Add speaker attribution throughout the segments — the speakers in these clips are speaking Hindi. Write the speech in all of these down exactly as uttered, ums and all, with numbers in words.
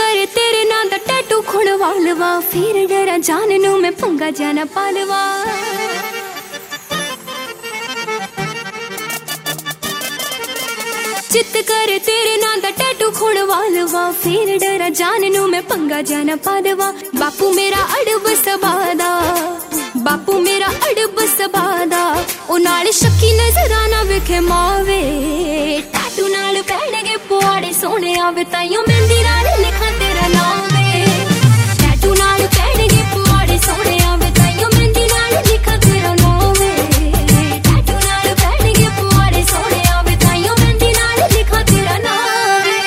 Speaker 1: करे तेरे नाम दा टैटू खुणवा लवा, फिर डरा जान नू मैं पंगा जाना पालवा। चित करे तेरे नाम दा टैटू खुणवा लवा, फिर डरा जान नू मैं पंगा जाना पालवा। बापू मेरा अड़ब सबादा, बापू मेरा अड़ब सबादा, ओ नाल शक्की नजर ना वेखे मावे। टैटू नाल पैणगे पुआड़े सोने आवे, ताइयों मेहंदी नाल लिखा तेरा नाम वे। टैटू नाल पैणगे पुआड़े सोने आवे, ताइयों मेहंदी नाल लिखा तेरा नाम वे। टैटू नाल पैणगे पुआड़े सोने आवे, ताइयों मेहंदी नाल लिखा तेरा नाम वे।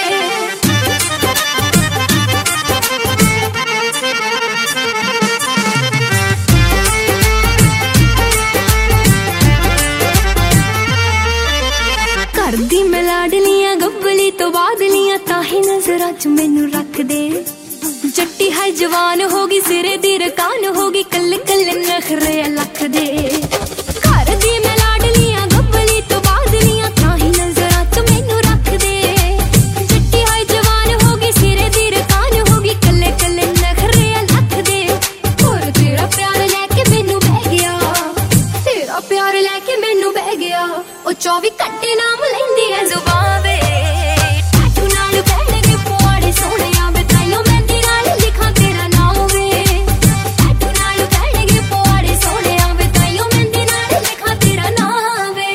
Speaker 1: करदी मैं लाडलियां गब्बली तो बादलियां, ताही नजरां च मैनू रख दे। जट्टी है जवान होगी, सिरे दी रकान होगी, कल कल नखरे लख दे। करदी मैं लाडलियां गब्बली तो बादलियां, ताही नजरां च मैनू रख दे। जट्टी है जवान होगी, सिरे दी रकान होगी, कल कल नखरे लख दे। और तेरा प्यार लेके मैनू बह गया, तेरा प्यार लेके मैनू बह गया, ओ चौबी घंटे नाम लेंदी है जुबान वे। टैटू नाल पैणगे पुआड़े सोने आवे, ताइयों मेहंदी नाल लिखा तेरा नाम वे। टैटू नाल पैणगे पुआड़े सोने आवे, ताइयों मेहंदी नाल लिखा तेरा नाम वे।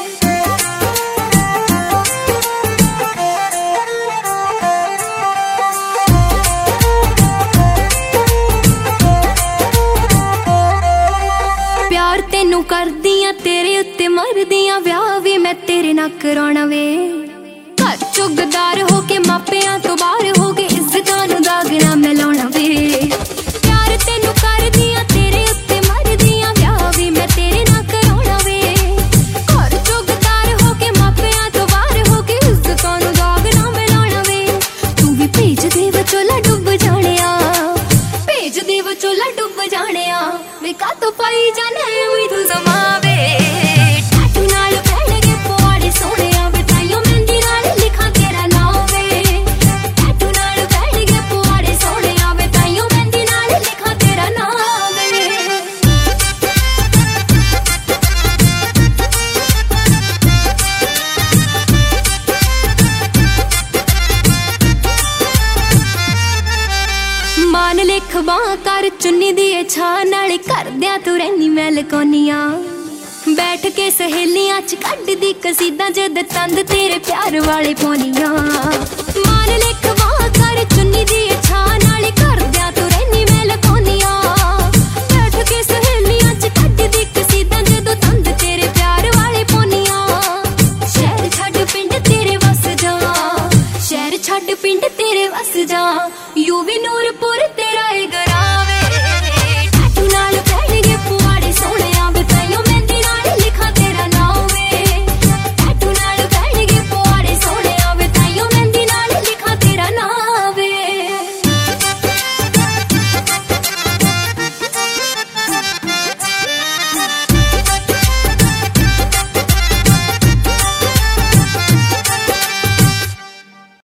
Speaker 1: प्यार तेनू करदियां, तेरे उत्ते मरदियां, व्याह भी मैं तेरे नाल कराना वे। घर चों गद्दार होके मापियां तो बाहर होके, इज्जतां नू दागना मैं लाउणा वे। प्यार तेनू करदियां, तेरे उत्ते मरदियां, व्याह भी मैं तेरे नाल कराना वे। घर चों गद्दार होके मापियां तो बाहर होके, इज्जतां नू दागना मैं लाउणा वे। तू भी भेज दे विचोला डुब जाणिया, भेज दे विचोला डुब जाणिया, वे कातों पाई जाने उई तू जमावे। टैटू नाल पैणगे पुआड़े सोने आवे, ताइयों मेहंदी नाल लिखा तेरा नाम वे। टैटू नाल पैणगे पुआड़े सोने आवे, ताइयों मेहंदी नाल लिखा तेरा नाम वे। मान लिख बां कर चुन्नी दी छां नाल, करदियां तू रैनी मैं लकोनियां। बैठ के सहेलियां च कड्डदी कसीदा, जद तंद तेरे प्यार वाले पौनियां। मान लिख बां कर चुन्नी दी छां नाल, करदियां तू रैनी मैं लकोनियां। बैठ के सहेलियां च कड्डदी कसीदा, जद तंद तेरे प्यार वाले पौनियां। शहर छड्ड पिंड तेरे वस जा, शहर छड्ड पिंड तेरे वस जा, यू भी नूरपुर तेरा ए गरा।